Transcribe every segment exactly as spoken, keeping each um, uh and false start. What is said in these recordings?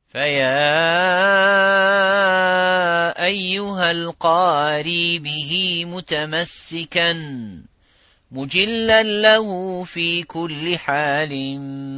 فيا أيها القاري به متمسكا مجلا له في كل حال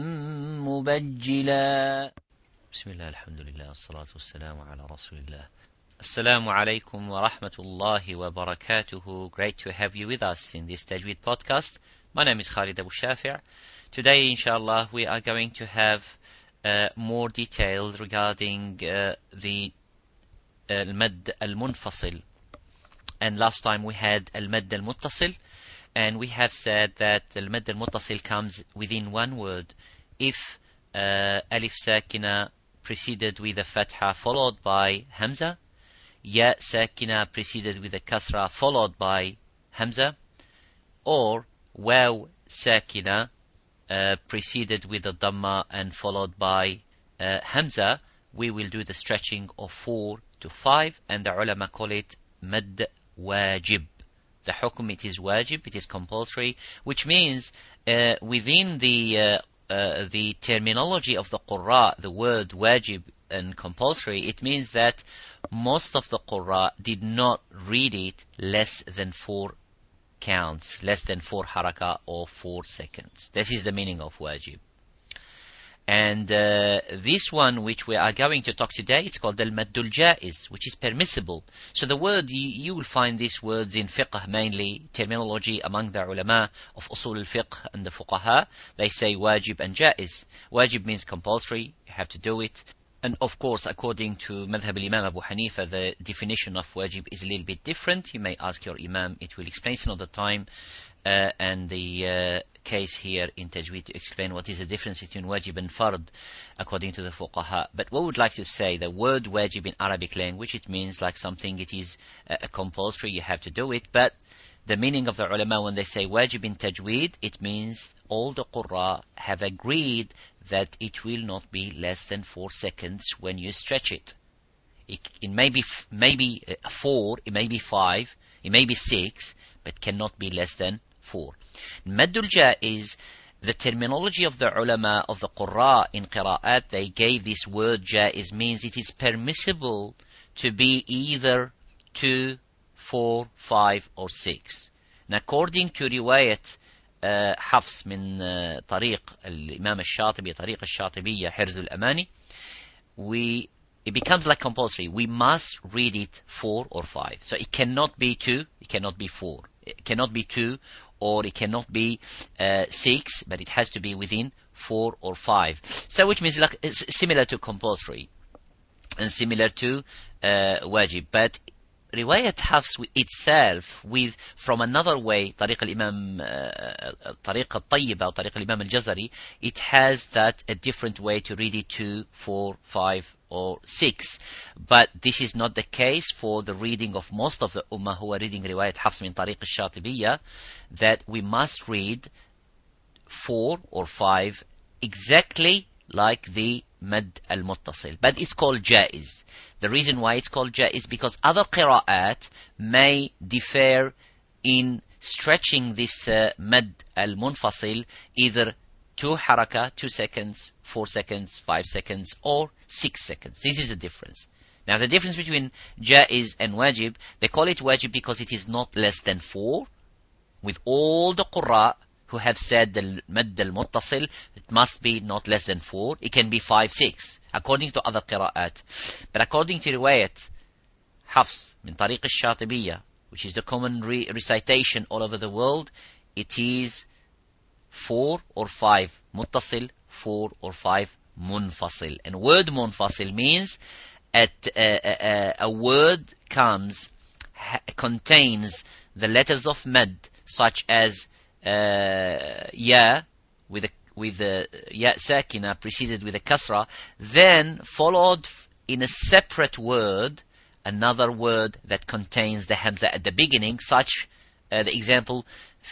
مبجلا. بسم الله الحمد لله والصلاة والسلام على رسول الله. Assalamu alaikum wa rahmatullahi wa barakatuhu. Great to have you with us in this Tajweed podcast. My name is Khalid Abu Shafi'. Today, inshallah, we are going to have uh, more details regarding uh, the uh, al-Madd al-Munfasil. And last time we had al-Madd al-Muttasil. And we have said that al-Madd al-Muttasil comes within one word if uh, Alif Sakina preceded with a Fatha followed by Hamza, Ya Sakina preceded with a Kasra followed by Hamza, or Waw Sakina uh, preceded with a Dhamma and followed by uh, Hamza. We will do the stretching of four to five, and the ulama call it Madd Wajib. The hukum, it is wajib, it is compulsory, which means uh, within the uh, uh, the terminology of the Qurra, the word wajib and compulsory, it means that most of the Qurra did not read it less than four counts, less than four haraka or four seconds. This is the meaning of wajib. And uh, this one which we are going to talk today, it's called al-Maddul Jaiz, which is permissible. So the word, you, you will find these words in fiqh mainly, terminology among the ulama of usul al-fiqh and the fuqaha. They say wajib and jaiz. Wajib means compulsory, you have to do it. And of course, according to Madhab al-Imam Abu Hanifa, the definition of wajib is a little bit different. You may ask your imam, it will explain some other time. Uh, and the uh, case here in Tajweed to explain what is the difference between wajib and fard according to the fuqaha. But what we would like to say, the word wajib in Arabic language, it means like something, it is uh, compulsory, you have to do it. But the meaning of the ulama when they say wajib in Tajweed, it means all the Qurra have agreed that it will not be less than four seconds when you stretch it. It, it may be f- maybe four, it may be five, it may be six, but cannot be less than four. Maddul Jaiz, the terminology of the ulama of the Qurra in Qira'at, they gave this word Jaiz means it is permissible to be either two, four, five, or six. And according to riwayat uh, Hafs min uh, Tariq al-Imam al-Shatibi, Tariq al-Shatibiyya, Hirz al-Amani, we it becomes like compulsory. We must read it four or five. So it cannot be two, it cannot be four. It cannot be two, or it cannot be uh, six, but it has to be within four or five. So which means like it's similar to compulsory and similar to uh, wajib. But riwayat Hafs itself, with from another way, Tariq al-Imam, uh, Tariq al-Tayyibah, or Tariq al-Imam al-Jazari, it has that a different way to read it, two, four, five, or six. But this is not the case for the reading of most of the ummah who are reading riwayat Hafs min Tariq al-Shatibiyya, that we must read four or five exactly like the Madd al-Muttasil. But it's called Jaiz. The reason why it's called Jaiz is because other qira'at may differ in stretching this uh, Madd al-Munfasil, either two haraka, two seconds, four seconds, five seconds, or six seconds. This is the difference. Now the difference between Jaiz and Wajib, they call it Wajib because it is not less than four. With all the Qurra who have said the Madd al-Muttasil, it must be not less than four. It can be five, six, according to other qira'at. But according to riwayat Hafs min Tariq al-Shatibiyya, which is the common re- recitation all over the world, it is four or five muttasil, four or five munfasil. And word munfasil means at, uh, uh, a word comes, ha- contains the letters of mad, such as uh, ya, with a with a ya sakina preceded with a kasra, then followed in a separate word another word that contains the hamza at the beginning, such uh, the example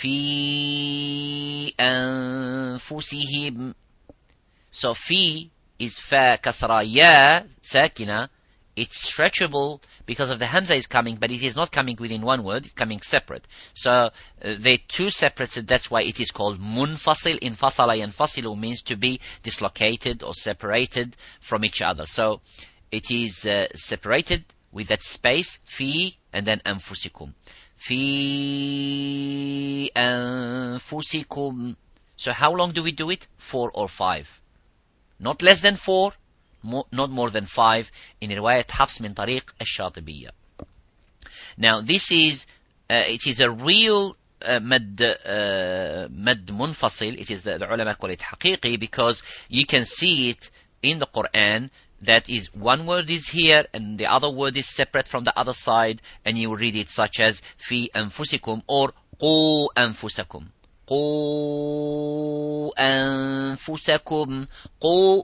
fi anfusihim. So fi is fa kasra, ya sakina, it's stretchable because of the hamza is coming, but it is not coming within one word, it's coming separate. So uh, they're two separate, so that's why it is called munfasil. Infasala yanfasilu means to be dislocated or separated from each other. So it is uh, separated with that space, fi, and then anfusikum. Fi anfusikum. So how long do we do it? Four or five. Not less than four, more, not more than five. In riwayat Hafs min tariq al-Shatibiyya. Now this is, uh, it is a real uh, mad, uh, mad munfasil. It is, the, the ulama call it haqiqi, because you can see it in the Quran. That is, one word is here and the other word is separate from the other side, and you read it such as fi anfusikum or qu anfusakum. Qu anfusakum. Qu,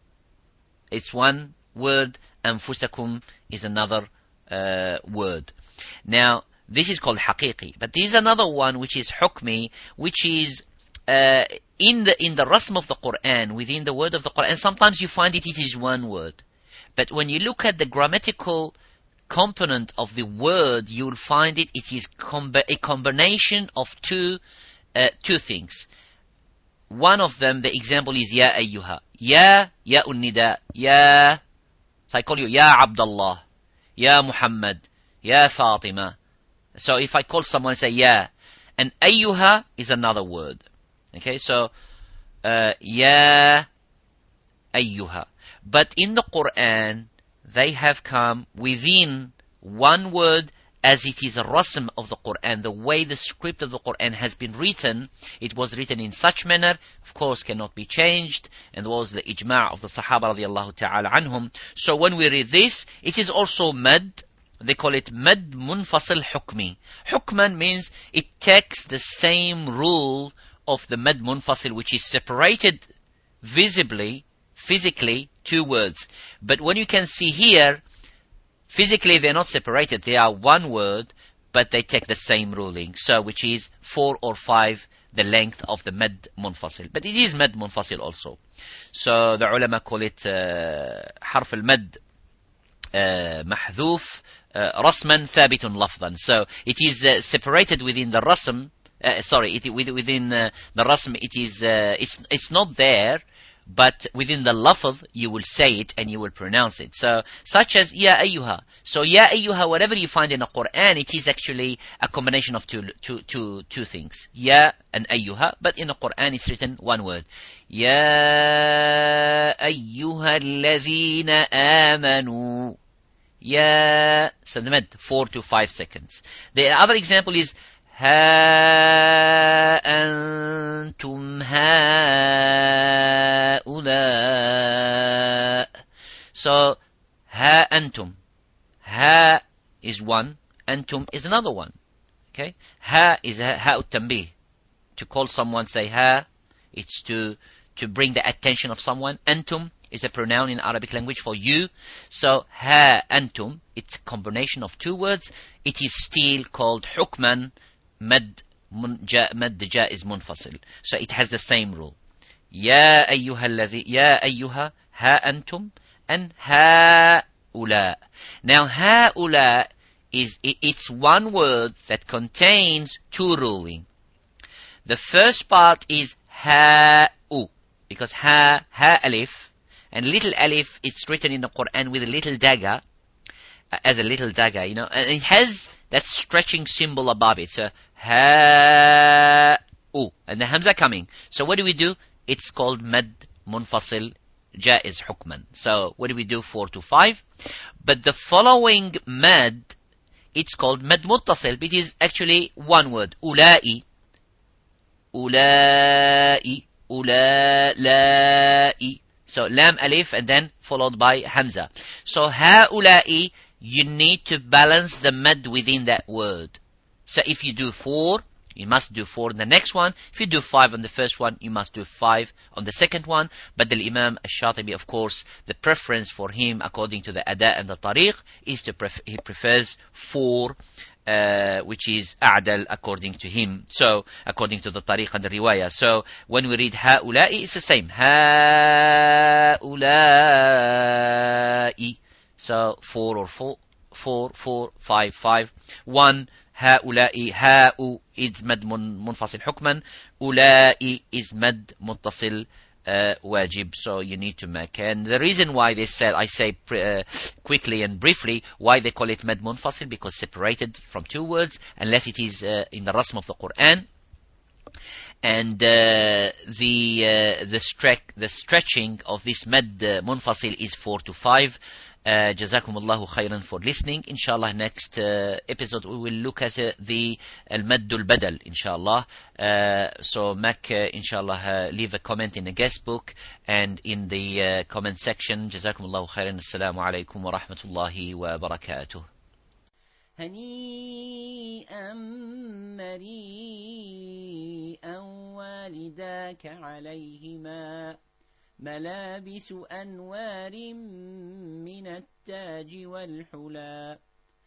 it's one word. Anfusakum is another uh, word. Now, this is called haqiqi. But there is another one which is hukmi, which is uh, in the in the rasm of the Quran, within the word of the Quran. Sometimes you find it, it is one word. But when you look at the grammatical component of the word, you will find it, it is comb- a combination of two uh, two things. One of them, the example is Ya ayyuha. Ya, Ya unnida. Ya, so I call you Ya Abdullah, Ya Muhammad, Ya Fatima. So if I call someone, say Ya. And ayyuha is another word. Okay, so uh, Ya ayyuha. But in the Quran, they have come within one word, as it is a rasm of the Quran. The way the script of the Quran has been written, it was written in such manner, of course, cannot be changed, and was the ijma' of the Sahaba radiallahu ta'ala anhum. So when we read this, it is also mad. They call it mad munfasil hukmi. Hukman means it takes the same rule of the mad munfasil, which is separated visibly, physically, two words. But when you can see here, physically they're not separated. They are one word, but they take the same ruling. So which is four or five, the length of the mad munfasil. But it is mad munfasil also. So the ulama call it uh, harf al-mad uh, mahdhuf uh, rasman thabitun lafdan. So it is uh, separated within the rasm. Uh, sorry, it, within uh, the rasm, it is uh, it's it's not there. But within the lafz, you will say it and you will pronounce it. So, such as Ya ayyuha. So, Ya ayyuha, whatever you find in the Quran, it is actually a combination of two, two, two, two things. Ya and ayyuha. But in the Quran, it's written one word. Ya ayyuha alladhina amanu. Ya. So, the mid, four to five seconds. The other example is Ha antum haula. So, ha antum. Ha is one, antum is another one. Okay? Ha is ha ut-tanbih. To call someone, say ha, it's to, to bring the attention of someone. Antum is a pronoun in Arabic language for you. So, ha antum, it's a combination of two words. It is still called hukman. Mad, ja, mad ja is munfasil. So it has the same rule. Ya ayyuha alladhi, ya ayyuha, ha antum, and ha ula. Now ha ula is, it, it's one word that contains two ruling. The first part is ha u, because ha, ha alif, and little alif, it's written in the Quran with a little dagger, as a little dagger, you know, and it has that stretching symbol above it. So, ha, u, and the hamza coming. So what do we do? It's called mad munfasil jaiz hukman. So what do we do? Four to five. But the following mad, it's called mad muttasil. It is actually one word. Ulai, ulai, ulai. So lam alif and then followed by hamza. So haulai, you need to balance the mad within that word. So if you do four, you must do four in the next one. If you do five on the first one, you must do five on the second one. But the Imam al-Shatibi, of course, the preference for him, according to the ada and the tariq, is to pref- he prefers four, uh, which is a'dal according to him. So, according to the tariq and the riwayah. So, when we read ha'ula'i, it's the same. Ha'ula'i. So, four or four, four, four, five, five. One, هؤلاء, هاء is مد منفصل حكما. أولئي is مد متصل uh, wajib. So you need to make. And the reason why they said, I say uh, quickly and briefly, why they call it mad munfasil, because separated from two words, unless it is uh, in the rasm of the Quran. And uh, the uh, the, stre the stretching of this mad uh, munfasil is four to five. Uh, Jazakumullahu khairan for listening. Inshallah, next uh, episode we will look at uh, the al-maddul badal, inshallah. Uh, so make, uh, inshallah, uh, leave a comment in the guest book and in the uh, comment section. Jazakumullahu khairan. Assalamu alaikum wa rahmatullahi wa barakatuh. هنيئا مريئا والداك عليهما ملابس أنوار من التاج والحلى